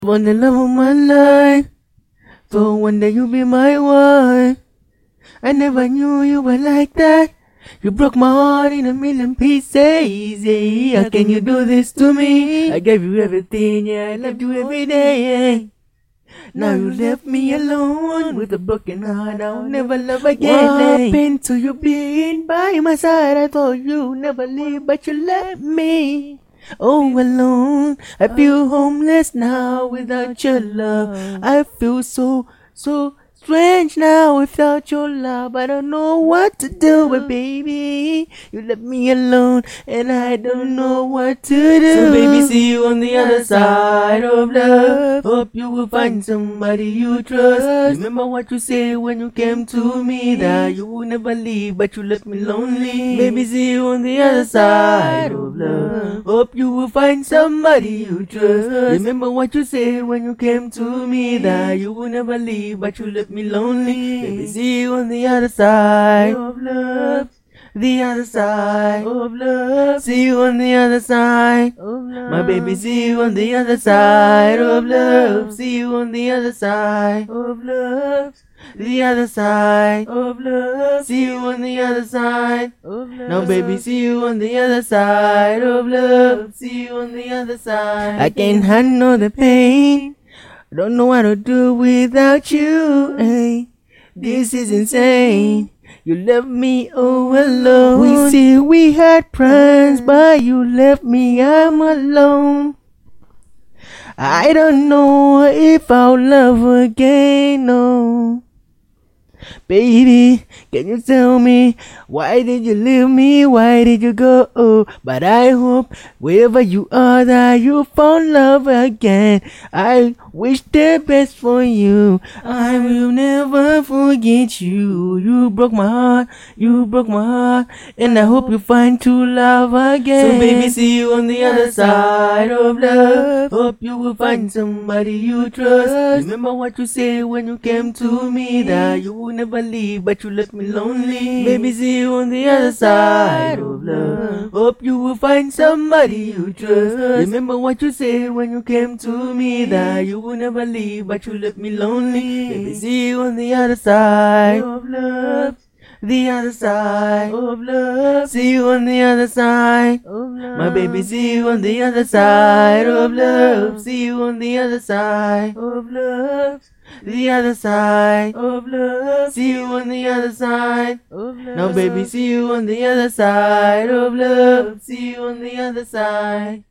Want the love of my life, so one day you'll be my wife. I never knew you were like that. You broke my heart in a million pieces. Yeah. How can you do this to me? I gave you everything, yeah, I loved you every day. Now you left me alone with a broken heart. I'll never love again. What happened to you being by my side? I thought you never leave, but you left me all alone. I feel homeless now without your love. I feel so strange now without your love. I don't know what to do, but baby, you left me alone and I don't know what to do. So baby, see you on the other side of love. Hope you will find somebody you trust. Remember what you said when you came to me, that you would never leave, but you left me lonely. Baby, see you on the other side of love. Hope you will find somebody you trust. Remember what you said when you came to me, that you would never leave, but you left me lonely. Baby, see you on the other side of love. The other side of love. See you on the other side of love. My baby, see you on the other side of love. See you on the other side of love. The other side of love. See you on the other side of love. Now baby, see you on the other side of love. See you on the other side. I can't handle the pain. I don't know what to do without you. Hey, this is insane. You left me all alone. We see we had plans, but you left me, I'm alone. I don't know if I'll love again, no. Baby, can you tell me, why did you leave me? Why did you go? But I hope wherever you are that you found love again. I wish the best for you. I will never forget you. You broke my heart, you broke my heart, and I hope you find true love again. So baby, see you on the other side of love. Hope you will find somebody you trust. Remember what you said when you came to me, that you would never leave, but you left me lonely. Baby, see you on the other side of love. Hope you will find somebody you trust. Remember what you said when you came to me, that you would never leave, but you left me lonely. Baby, see you on the other side of love. The other side of love. See you on the other side of love. My baby, see you on the other side of love. See you on the other side of love. The other side of love. See you on the other side of love. Now baby, see you on the other side of love. See you on the other side.